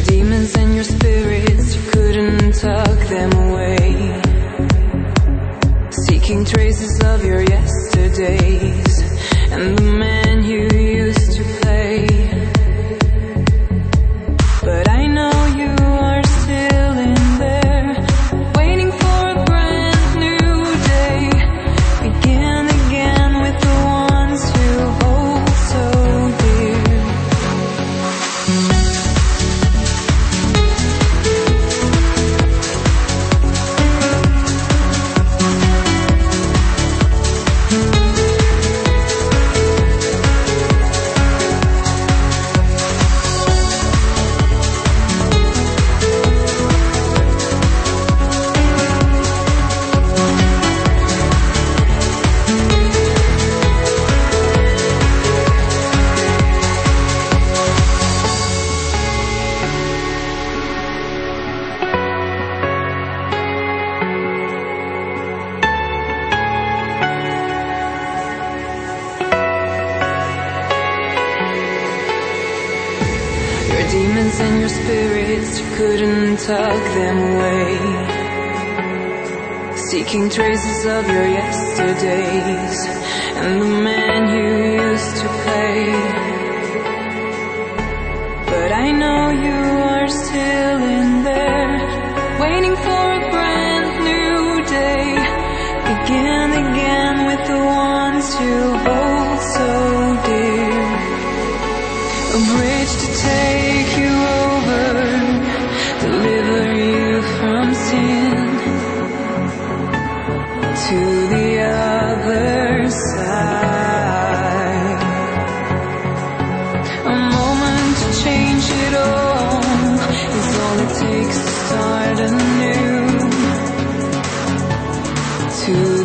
demons and your spirits, you couldn't tuck them away. Seeking traces of your yesterdays and the man you used to play. But I know you are still in there, waiting for a brand new day. Begin again with the ones who hold so dear. Demons and your spirits, you couldn't tuck them away. Seeking traces of your yesterdays and the man you used to play. But I know you are still in there, waiting for a brand new day. Begin again with the ones you hold so dear. A bridge to take you over, deliver you from sin to the other side. A moment to change it all is all it takes to start anew. To